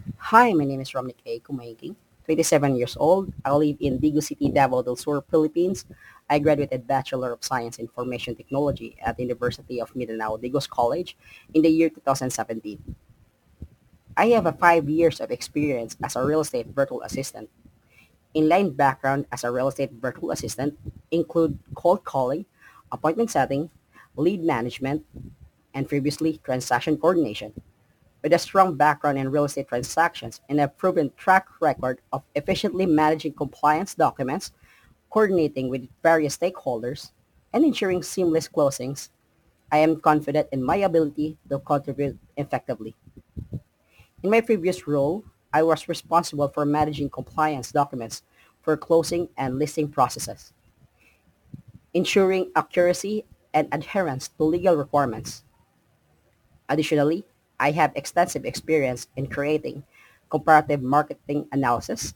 Hi, my name is Romnick A. Kumaigi, 27 years old. I live in Digo City, Davao del Sur, Philippines. I graduated Bachelor of Science in Information Technology at the University of Mindanao Digos College in the year 2017. I have a 5 years of experience as a real estate virtual assistant. Inline background as a real estate virtual assistant include cold calling, appointment setting, lead management, and previously transaction coordination. With a strong background in real estate transactions and a proven track record of efficiently managing compliance documents, coordinating with various stakeholders, and ensuring seamless closings, I am confident in my ability to contribute effectively. In my previous role, I was responsible for managing compliance documents for closing and listing processes, ensuring accuracy and adherence to legal requirements. Additionally, I have extensive experience in creating comparative marketing analysis,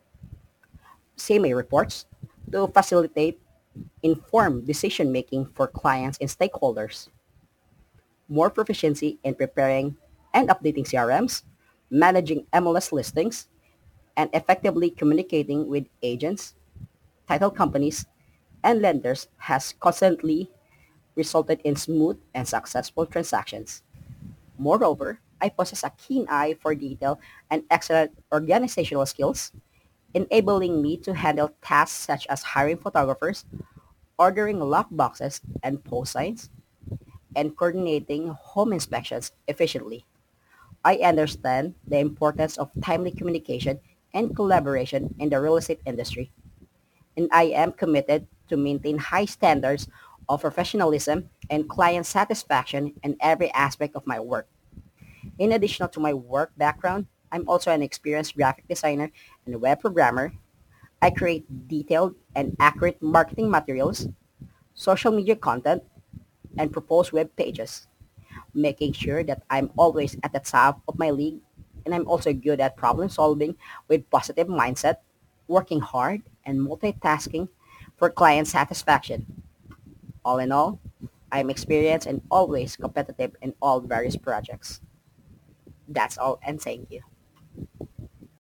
CMA reports, to facilitate informed decision-making for clients and stakeholders, more proficiency in preparing and updating CRMs, managing MLS listings, and effectively communicating with agents, title companies, and lenders has constantly resulted in smooth and successful transactions. Moreover, I possess a keen eye for detail and excellent organizational skills, enabling me to handle tasks such as hiring photographers, ordering lockboxes and post signs, and coordinating home inspections efficiently. I understand the importance of timely communication and collaboration in the real estate industry, and I am committed to maintain high standards of professionalism and client satisfaction in every aspect of my work. In addition to my work background, I'm also an experienced graphic designer and web programmer. I create detailed and accurate marketing materials, social media content, and propose web pages, making sure that I'm always at the top of my league. And I'm also good at problem solving with positive mindset, working hard, and multitasking for client satisfaction. All in all, I'm experienced and always competitive in all various projects. That's all, and thank you.